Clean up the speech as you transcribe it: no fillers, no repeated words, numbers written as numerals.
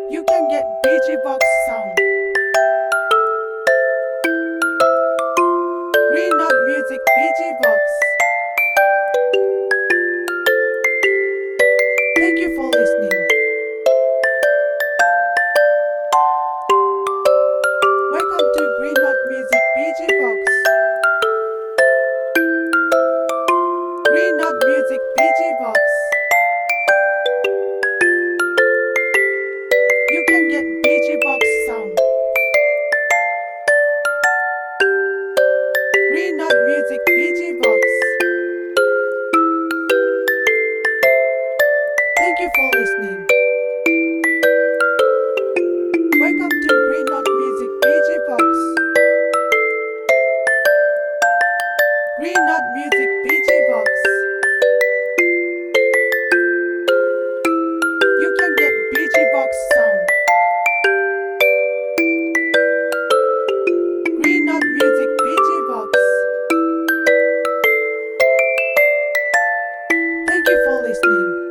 You can get BG Box sound. Green Note Music BG Box. Thank you for listening. Welcome to Green Note Music BG Box. Green Note Music BG Box. You can get BG Box sound. Green Note Music BG Box. Thank you for listening. Welcome to Green Note Music BG Box. Green Note Music BG Box. You can get BG Box sound. Green Note Music BG Box. Thank you for listening.